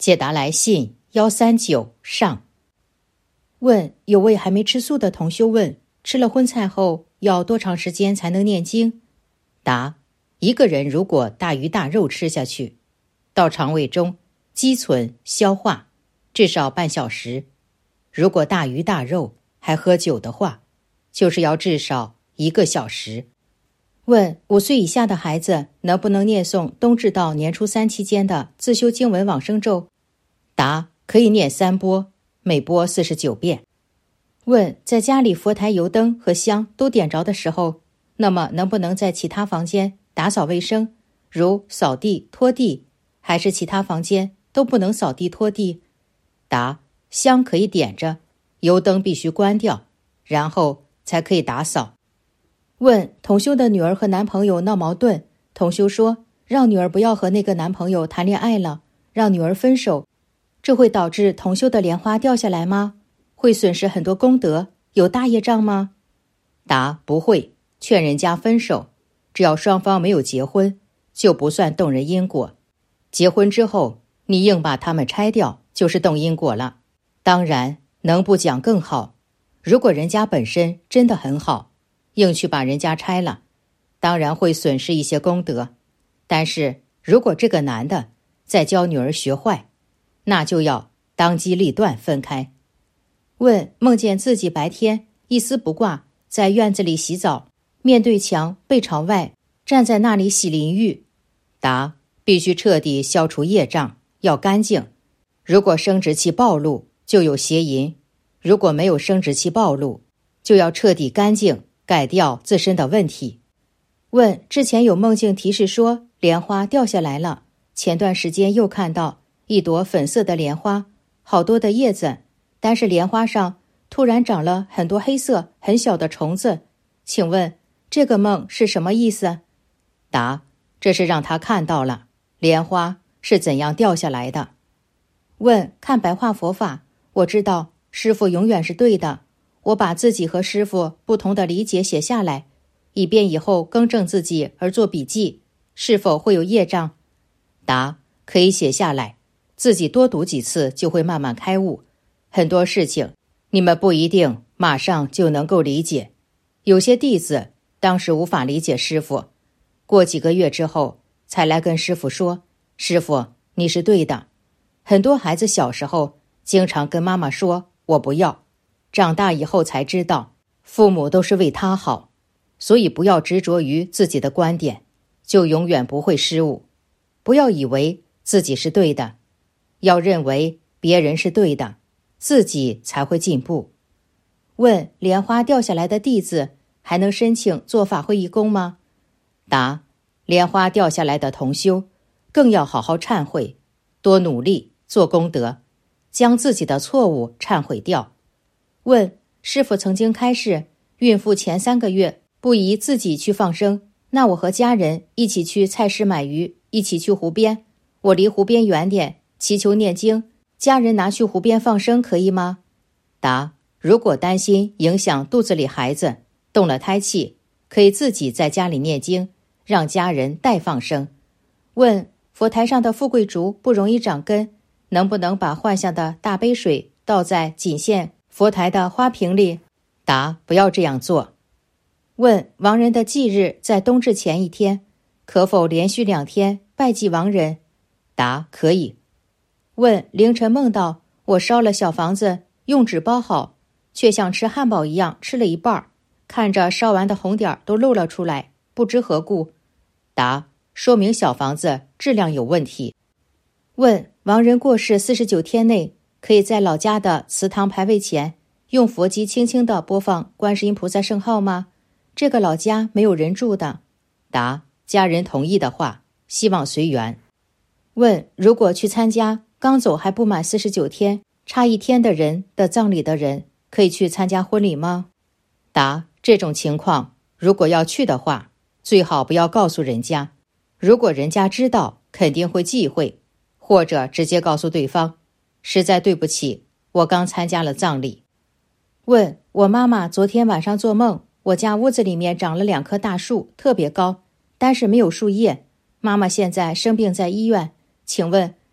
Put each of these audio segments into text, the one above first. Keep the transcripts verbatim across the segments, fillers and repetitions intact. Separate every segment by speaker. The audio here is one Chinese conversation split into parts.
Speaker 1: 解答来信幺三九上。问，有位还没吃素的同修问，吃了荤菜后要多长时间才能念经？答，一个人如果大鱼大肉吃下去，到肠胃中积存消化至少半小时，如果大鱼大肉还喝酒的话，就是要至少一个小时。问，五岁以下的孩子能不能念诵冬至到年初三期间的自修经文往生咒？答，可以念三波，每波四十九遍。问，在家里佛台油灯和香都点着的时候，那么能不能在其他房间打扫卫生，如扫地拖地，还是其他房间都不能扫地拖地？答，香可以点着，油灯必须关掉，然后才可以打扫。问，同修的女儿和男朋友闹矛盾，同修说让女儿不要和那个男朋友谈恋爱了，让女儿分手，这会导致同修的莲花掉下来吗？会损失很多功德，有大业障吗？答，不会，劝人家分手，只要双方没有结婚，就不算动人因果。结婚之后，你硬把他们拆掉，就是动因果了。当然，能不讲更好。如果人家本身真的很好，硬去把人家拆了，当然会损失一些功德。但是如果这个男的再教女儿学坏，那就要当机立断分开。问，梦见自己白天一丝不挂在院子里洗澡，面对墙背朝外站在那里洗淋浴。答，必须彻底消除业障，要干净。如果生殖器暴露，就有邪淫；如果没有生殖器暴露，就要彻底干净，改掉自身的问题。问，之前有梦境提示说莲花掉下来了，前段时间又看到一朵粉色的莲花，好多的叶子，但是莲花上突然长了很多黑色很小的虫子，请问这个梦是什么意思？答，这是让他看到了莲花是怎样掉下来的。问，看白话佛法，我知道师父永远是对的，我把自己和师父不同的理解写下来，以便以后更正自己而做笔记，是否会有业障？答，可以写下来，自己多读几次就会慢慢开悟。很多事情你们不一定马上就能够理解，有些弟子当时无法理解师父，过几个月之后才来跟师父说，师父你是对的。很多孩子小时候经常跟妈妈说我不要，长大以后才知道父母都是为他好，所以不要执着于自己的观点，就永远不会失误。不要以为自己是对的，要认为别人是对的，自己才会进步。问，莲花掉下来的弟子还能申请做法会义工吗？答，莲花掉下来的同修更要好好忏悔，多努力做功德，将自己的错误忏悔掉。问，师父曾经开示，孕妇前三个月不宜自己去放生，那我和家人一起去菜市买鱼，一起去湖边，我离湖边远点，祈求念经，家人拿去湖边放生可以吗？答，如果担心影响肚子里孩子，动了胎气，可以自己在家里念经，让家人代放生。问，佛台上的富贵竹不容易长根，能不能把换下的大杯水倒在仅限佛台的花瓶里？答，不要这样做。问，亡人的忌日在冬至前一天，可否连续两天拜祭亡人？答，可以。问，凌晨梦到我烧了小房子，用纸包好，却像吃汉堡一样吃了一半，看着烧完的红点都露了出来，不知何故？答，说明小房子质量有问题。问，亡人过世四十九天内，可以在老家的祠堂牌位前用佛机轻轻地播放观世音菩萨圣号吗？这个老家没有人住的。答，家人同意的话，希望随缘。问，如果去参加刚走还不满四十九天，差一天的人的葬礼的人，可以去参加婚礼吗？答，这种情况如果要去的话，最好不要告诉人家，如果人家知道肯定会忌讳，或者直接告诉对方，实在对不起，我刚参加了葬礼。问，我妈妈昨天晚上做梦，我家屋子里面长了两棵大树，特别高，但是没有树叶，妈妈现在生病在医院，请问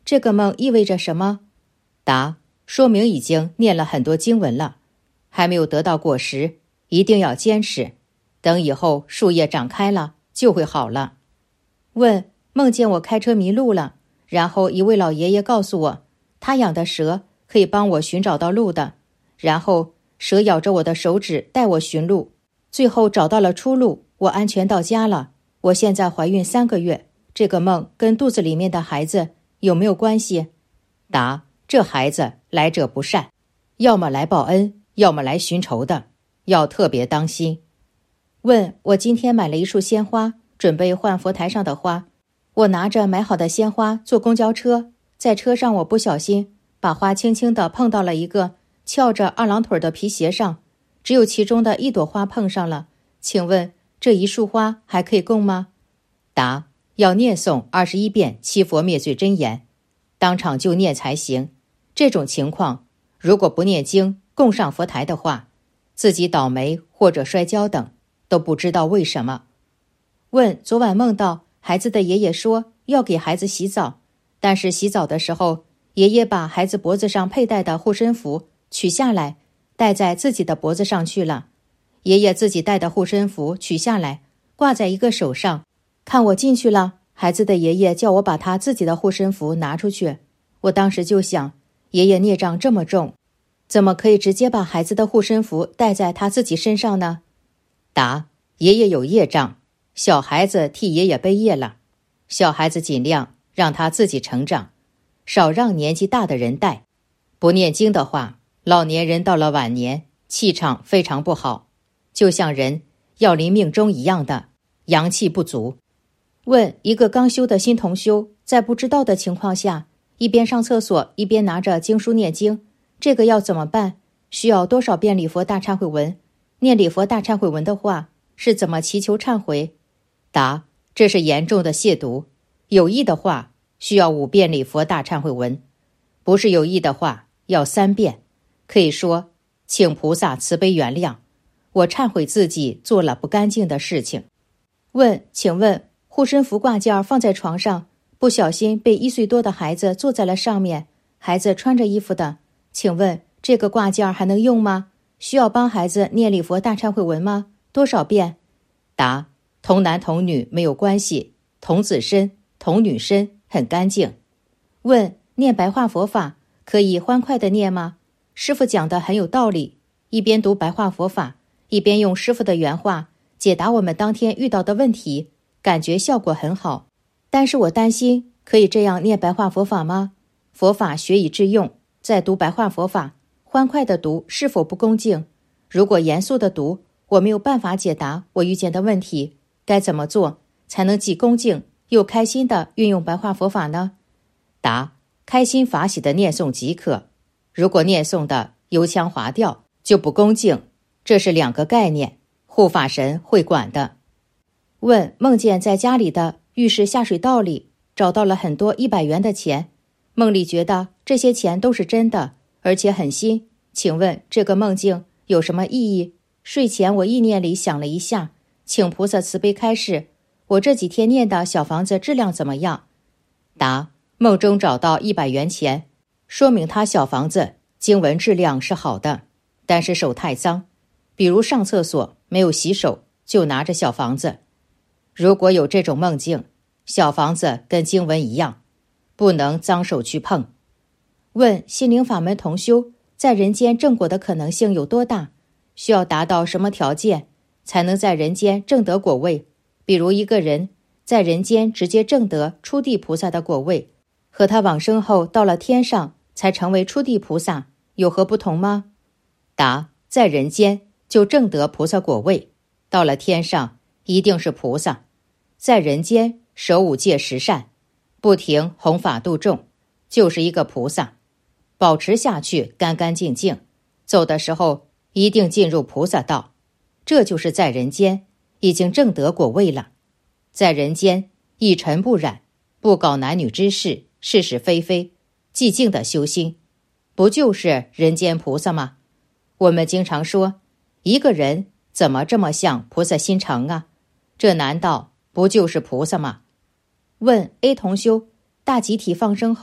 Speaker 1: 这个梦意味着什么？答：说明已经念了很多经文了，还没有得到果实，一定要坚持，等以后树叶长开了就会好了。问：梦见我开车迷路了，然后一位老爷爷告诉我，他养的蛇可以帮我寻找到路的，然后蛇咬着我的手指带我寻路，最后找到了出路，我安全到家了。我现在怀孕三个月，这个梦跟肚子里面的孩子有没有关系？答：这孩子来者不善，要么来报恩，要么来寻仇的，要特别当心。问：我今天买了一束鲜花，准备换佛台上的花，我拿着买好的鲜花坐公交车，在车上我不小心把花轻轻地碰到了一个翘着二郎腿的皮鞋上，只有其中的一朵花碰上了，请问这一束花还可以供吗？答：要念诵二十一遍七佛灭罪真言，当场就念才行。这种情况如果不念经供上佛台的话，自己倒霉或者摔跤等，都不知道为什么。问：昨晚梦到孩子的爷爷说要给孩子洗澡，但是洗澡的时候，爷爷把孩子脖子上佩戴的护身符取下来，戴在自己的脖子上去了。爷爷自己戴的护身符取下来，挂在一个手上。看我进去了，孩子的爷爷叫我把他自己的护身符拿出去。我当时就想，爷爷孽障这么重，怎么可以直接把孩子的护身符戴在他自己身上呢？答：爷爷有业障，小孩子替爷爷背业了。小孩子尽量让他自己成长，少让年纪大的人带。不念经的话，老年人到了晚年气场非常不好，就像人要临命终一样的，阳气不足。问：一个刚修的新同修，在不知道的情况下，一边上厕所一边拿着经书念经，这个要怎么办？需要多少遍礼佛大忏悔文？念礼佛大忏悔文的话，是怎么祈求忏悔？答：这是严重的亵渎，有意的话需要五遍礼佛大忏悔文，不是有意的话要三遍。可以说：请菩萨慈悲原谅，我忏悔自己做了不干净的事情。问：请问护身符挂件放在床上，不小心被一岁多的孩子坐在了上面，孩子穿着衣服的，请问这个挂件还能用吗？需要帮孩子念礼佛大忏悔文吗？多少遍？答：童男童女没有关系，童子身、童女身很干净。问：念白话佛法可以欢快的念吗？师父讲的很有道理，一边读白话佛法，一边用师父的原话解答我们当天遇到的问题，感觉效果很好。但是我担心，可以这样念白话佛法吗？佛法学以致用，在读白话佛法，欢快的读是否不恭敬？如果严肃的读，我没有办法解答我遇见的问题，该怎么做才能既恭敬又开心的运用白话佛法呢？答：开心法喜的念诵即可。如果念诵的油腔滑调，就不恭敬，这是两个概念，护法神会管的。问：梦见在家里的浴室下水道里找到了很多一百元的钱，梦里觉得这些钱都是真的，而且很新，请问这个梦境有什么意义？睡前我意念里想了一下，请菩萨慈悲开示，我这几天念的小房子质量怎么样？答：梦中找到一百元钱，说明他小房子经文质量是好的，但是手太脏，比如上厕所没有洗手就拿着小房子。如果有这种梦境，小房子跟经文一样，不能脏手去碰。问：心灵法门同修在人间正果的可能性有多大？需要达到什么条件才能在人间证得果位？比如一个人在人间直接证得初地菩萨的果位，和他往生后到了天上才成为初地菩萨，有何不同吗？答：在人间就证得菩萨果位，到了天上一定是菩萨。在人间守五戒十善，不停弘法度众，就是一个菩萨。保持下去干干净净，走的时候一定进入菩萨道，这就是在人间已经证得果位了。在人间一尘不染，不搞男女之事，是是非非，寂静的修心，不就是人间菩萨吗？我们经常说，一个人怎么这么像菩萨心肠啊？这难道不就是菩萨吗？问 A 同修，大集体放生后，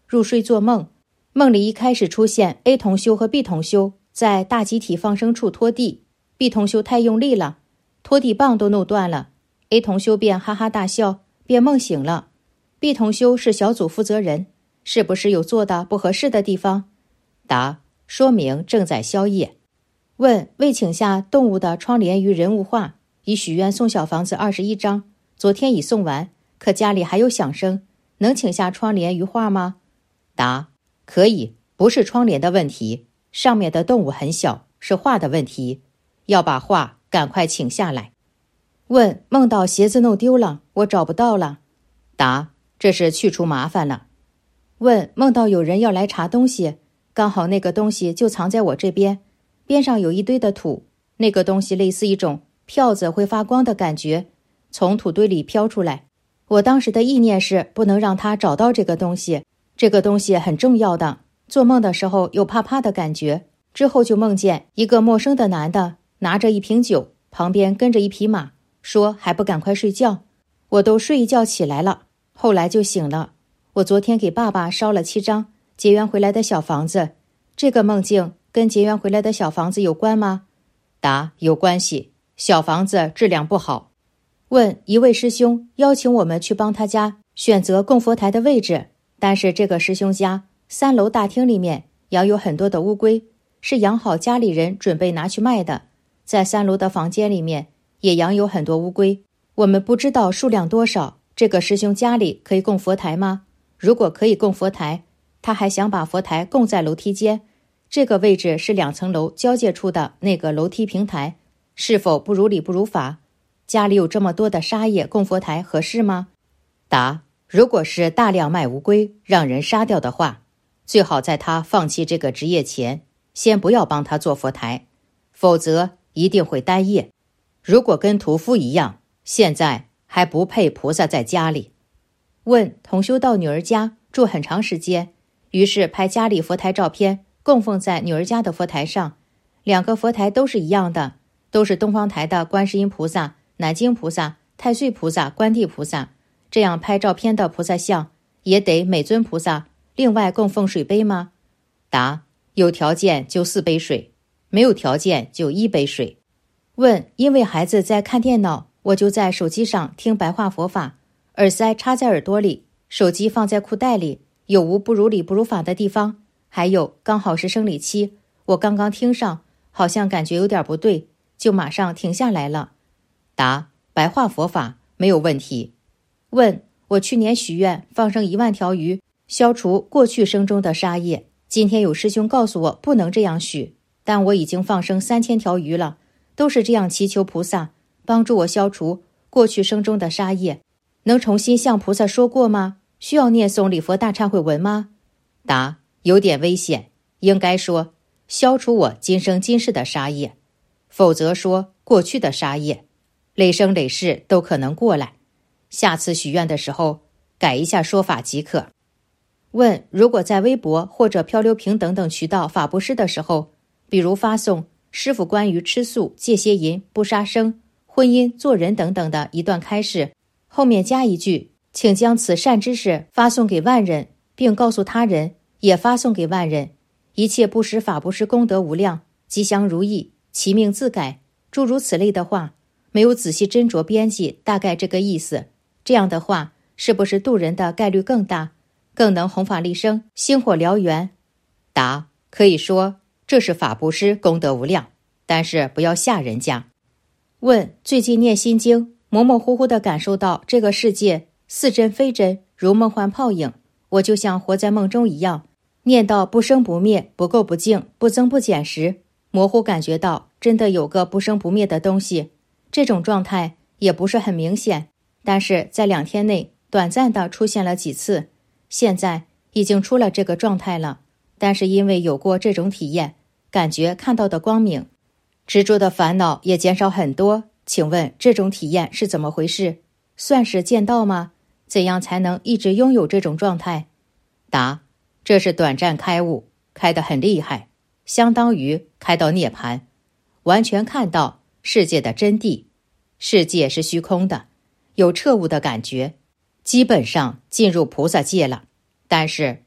Speaker 1: 入睡做梦，梦里一开始出现 A 同修和 B 同修在大集体放生处拖地， B 同修太用力了，拖地棒都弄断了， A 同修便哈哈大笑，便梦醒了。 B 同修是小组负责人，是不是有做的不合适的地方？答：说明正在宵夜。问：未请下动物的窗帘与人物画，已许愿送小房子二十一张，昨天已送完，可家里还有响声，能请下窗帘与画吗？答：可以，不是窗帘的问题，上面的动物很小，是画的问题，要把画赶快请下来。问：梦到鞋子弄丢了，我找不到了。答：这是去除麻烦了。问：梦到有人要来查东西，刚好那个东西就藏在我这边，边上有一堆的土，那个东西类似一种票子会发光的感觉，从土堆里飘出来。我当时的意念是不能让他找到这个东西，这个东西很重要的。做梦的时候有怕怕的感觉，之后就梦见一个陌生的男的拿着一瓶酒，旁边跟着一匹马，说还不赶快睡觉。我都睡一觉起来了，后来就醒了。我昨天给爸爸烧了七张结缘回来的小房子，这个梦境跟结缘回来的小房子有关吗？答：有关系，小房子质量不好。问：一位师兄邀请我们去帮他家选择供佛台的位置，但是这个师兄家三楼大厅里面养有很多的乌龟，是养好家里人准备拿去卖的，在三楼的房间里面也养有很多乌龟，我们不知道数量多少，这个师兄家里可以供佛台吗？如果可以供佛台，他还想把佛台供在楼梯间，这个位置是两层楼交界处的那个楼梯平台，是否不如理不如法？家里有这么多的沙业供佛台合适吗？答：如果是大量卖乌龟让人杀掉的话，最好在他放弃这个职业前先不要帮他做佛台，否则一定会单业。如果跟屠夫一样，现在还不配菩萨在家里。问：同修到女儿家住很长时间，于是拍家里佛台照片供奉在女儿家的佛台上，两个佛台都是一样的，都是东方台的观世音菩萨、南京菩萨、太岁菩萨、观地菩萨，这样拍照片的菩萨像也得每尊菩萨另外供奉水杯吗？答：有条件就四杯水，没有条件就一杯水。问：因为孩子在看电脑，我就在手机上听白话佛法，耳塞插在耳朵里，手机放在裤袋里，有无不如理不如法的地方？还有刚好是生理期，我刚刚听上，好像感觉有点不对，就马上停下来了。答：白话佛法没有问题。问：我去年许愿放生一万条鱼，消除过去生中的杀业，今天有师兄告诉我不能这样许，但我已经放生三千条鱼了，都是这样祈求菩萨帮助我消除过去生中的杀业，能重新向菩萨说过吗？需要念诵礼佛大忏悔文吗？答：有点危险，应该说消除我今生今世的杀业，否则说过去的杀业，累生累世都可能过来。下次许愿的时候改一下说法即可。问：如果在微博或者漂流瓶等等渠道法布施的时候，比如发送师父关于吃素、戒邪淫、不杀生、婚姻、做人等等的一段开示，后面加一句，请将此善知识发送给万人，并告诉他人也发送给万人，一切布施法布施功德无量，吉祥如意，其命自改，诸如此类的话，没有仔细斟酌编辑，大概这个意思。这样的话，是不是渡人的概率更大，更能弘法利生，星火燎原？答：可以说这是法布施功德无量，但是不要吓人家。问：最近念心经，模模糊糊地感受到这个世界似真非真，如梦幻泡影，我就像活在梦中一样，念到不生不灭，不垢不净，不增不减时，模糊感觉到真的有个不生不灭的东西。这种状态也不是很明显，但是在两天内短暂的出现了几次，现在已经出了这个状态了，但是因为有过这种体验，感觉看到的光明，执着的烦恼也减少很多。请问这种体验是怎么回事？算是见到吗？怎样才能一直拥有这种状态？答：这是短暂开悟，开得很厉害，相当于开到涅槃，完全看到世界的真谛，世界是虚空的，有彻悟的感觉，基本上进入菩萨界了。但是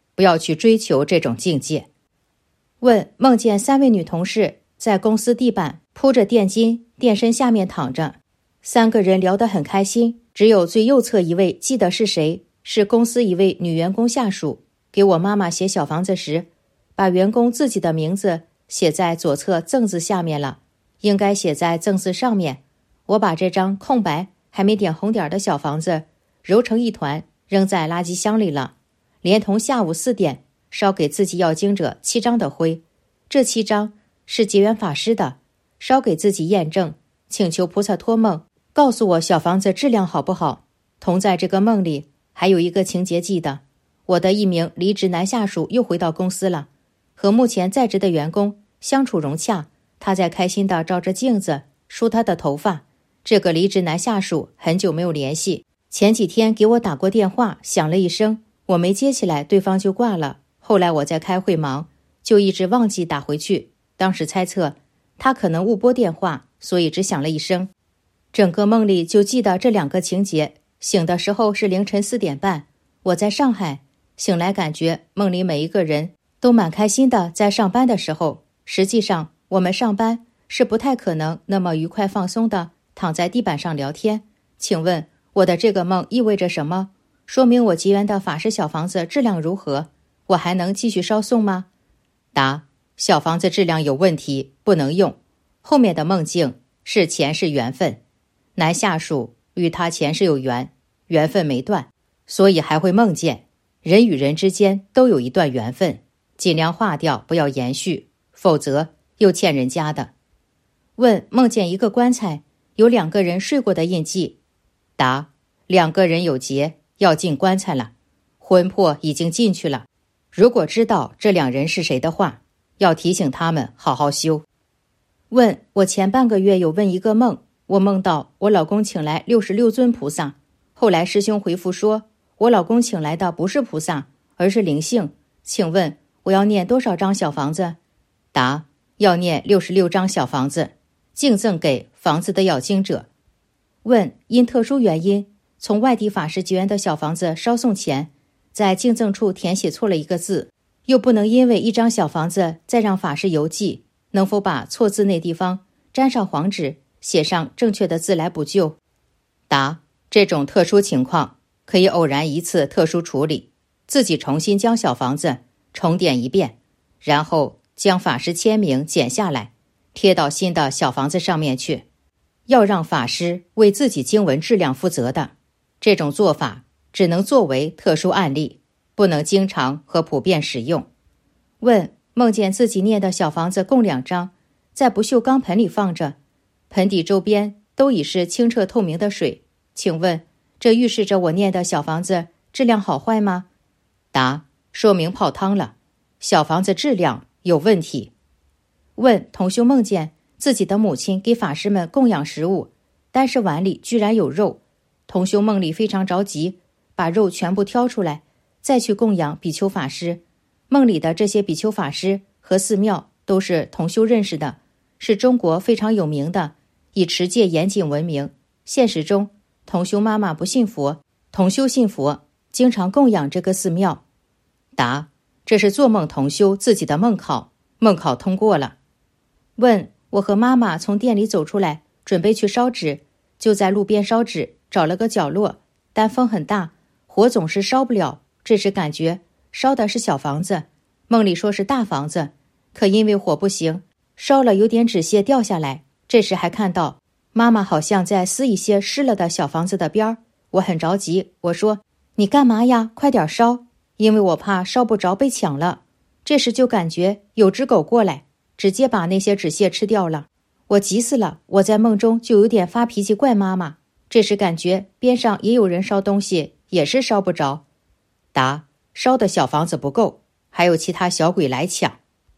Speaker 1: 不要去追求这种境界。问，梦见三位女同事在公司地板铺着垫巾，垫身下面躺着，三个人聊得很开心，只有最右侧一位记得是谁，是公司一位女员工下属，给我妈妈写小房子时，把员工自己的名字写在左侧正字下面了，应该写在正字上面。我把这张空白还没点红点的小房子揉成一团，扔在垃圾箱里了，连同下午四点烧给自己要经者七张的灰。这七张是结缘法师的，烧给自己验证，请求菩萨托梦告诉我小房子质量好不好。同在这个梦里还有一个情节记得，我的一名离职男下属又回到公司了，和目前在职的员工相处融洽，他在开心地照着镜子梳他的头发。这个离职男下属很久没有联系，前几天给我打过电话，响了一声，我没接起来，对方就挂了。后来我在开会忙，就一直忘记打回去。当时猜测他可能误拨电话，所以只响了一声。整个梦里就记得这两个情节。醒的时候是凌晨四点半，我在上海，醒来感觉梦里每一个人都蛮开心的，在上班的时候，实际上我们上班是不太可能那么愉快放松的躺在地板上聊天。请问我的这个梦意味着什么？说明我结缘的法师小房子质量如何？我还能继续烧送吗？答：小房子质量有问题，不能用。后面的梦境是前世缘分，男下属与他前世有缘，缘分没断，所以还会梦见。人与人之间都有一段缘分，尽量化掉，不要延续，否则又欠人家的。问，梦见一个棺材有两个人睡过的印记。答：两个人有劫，要进棺材了，魂魄已经进去了。如果知道这两人是谁的话，要提醒他们好好修。问，我前半个月有问一个梦，我梦到我老公请来六十六尊菩萨，后来师兄回复说，我老公请来的不是菩萨，而是灵性。请问我要念多少张小房子？答：要念六十六张小房子，敬赠给房子的要经者。问，因特殊原因，从外地法师结缘的小房子烧送前，在敬赠处填写错了一个字，又不能因为一张小房子再让法师邮寄，能否把错字那地方沾上黄纸，写上正确的字来补救？答：这种特殊情况可以偶然一次特殊处理，自己重新将小房子重点一遍，然后将法师签名剪下来贴到新的小房子上面去。要让法师为自己经文质量负责的，这种做法只能作为特殊案例，不能经常和普遍使用。问，梦见自己念的小房子共两张，在不锈钢盆里放着，盆底周边都已是清澈透明的水，请问这预示着我念的小房子质量好坏吗？答：说明泡汤了，小房子质量有问题。问，同修梦见自己的母亲给法师们供养食物，但是碗里居然有肉，同修梦里非常着急，把肉全部挑出来再去供养比丘法师。梦里的这些比丘法师和寺庙都是同修认识的，是中国非常有名的，以持戒严谨闻名。现实中同修妈妈不信佛，同修信佛，经常供养这个寺庙。答：这是做梦同修自己的梦考，梦考通过了。问，我和妈妈从店里走出来，准备去烧纸，就在路边烧纸，找了个角落，但风很大，火总是烧不了。这时感觉烧的是小房子，梦里说是大房子，可因为火不行，烧了有点纸屑掉下来。这时还看到妈妈好像在撕一些湿了的小房子的边儿，我很着急，我说你干嘛呀，快点烧，因为我怕烧不着被抢了。这时就感觉有只狗过来，直接把那些纸屑吃掉了，我急死了。我在梦中就有点发脾气怪妈妈，这时感觉边上也有人烧东西，也是烧不着。答：烧的小房子不够，还有其他小鬼来抢。